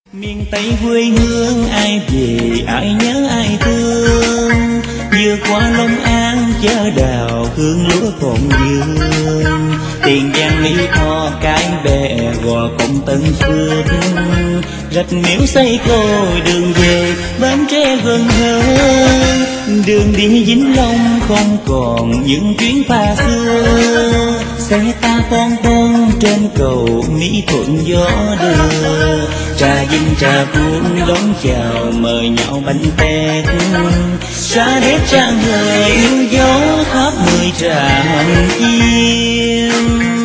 Miền Tây quê hương ai về ai nhớ ai thương, vừa qua Long An chợ đào hương lúa còn dương. Tiền Giang Mỹ Tho cái bè gò công Tân Phước, rạch miễu xây côi đường về Bến Tre gần hơn. Đường đi Vĩnh Long không còn những chuyến pha xưa, xe ta con ton trên cầu Mỹ Thuận gió đưa. Trà vinh trà cuốn đón chào mời nhau bánh tét, xa đét trang người yêu dấu khắp 10 trà hồng chiên.